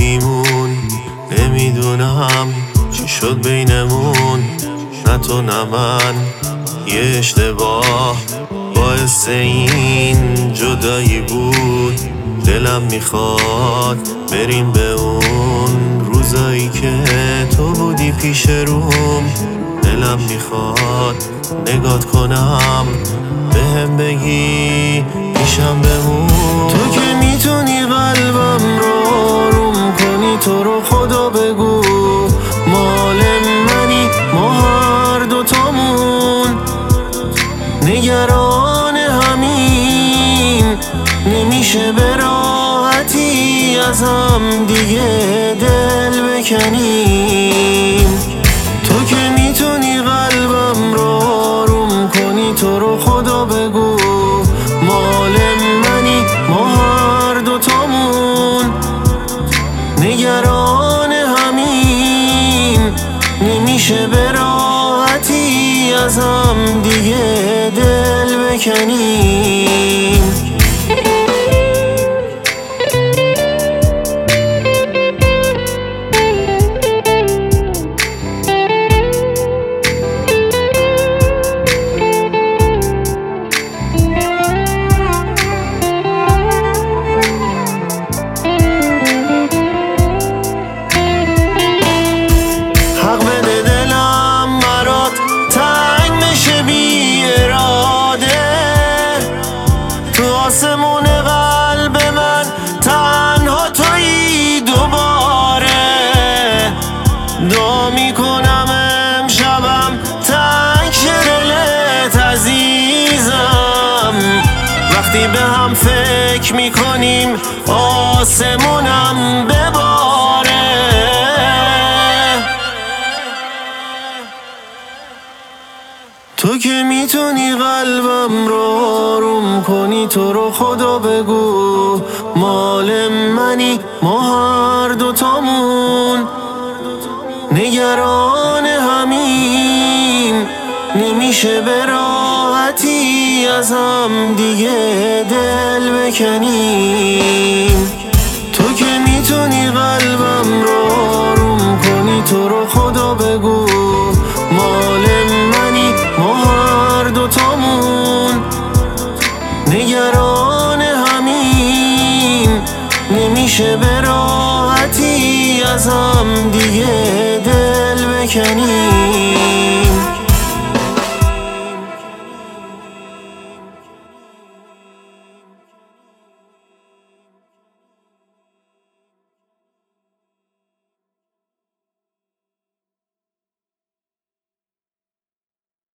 بودیمون، نمیدونم چی شد بینمون، نه تو نه من. یه اشتباه باعث این جدایی بود. دلم میخواد بریم به اون روزایی که تو بودی پیش روم. دلم میخواد نگات کنم، بهم بگی پیشم بمون. تو که میتونی قلبم رو آروم کنی، تو رو خدا بگو مال منی، ما هر دوتامون نگران همین. نمیشه به راحتی از هم دیگه دل بکنیم. تو که میتونی قلبم رو آروم کنی، تو رو خدا بگو مال منی، ما هر دوتامون نگران همین. نمیشه به راحتی از هم دیگه دل بکنیم. حق بده دلم برات تنگ بشه بی اراده، تو آسمون قلب من تنها تویی دوباره. دعا میکنم امشبم تنگ شه دلت عزیزم. وقتی به هم فکر میکنیم آسمونم بباره. تو که میتونی قلبم رو آروم کنی، تو رو خدا بگو مال منی، ما هر دوتامون نگران همین. نمیشه به راحتی از هم دیگه دل بکنیم. تو که میتونی قلبم رو آروم کنی، تو رو خدا بگو مال منی، ما هر دوتامون نگران همین. نمیشه به راحتی از هم دیگه دل بکنیم.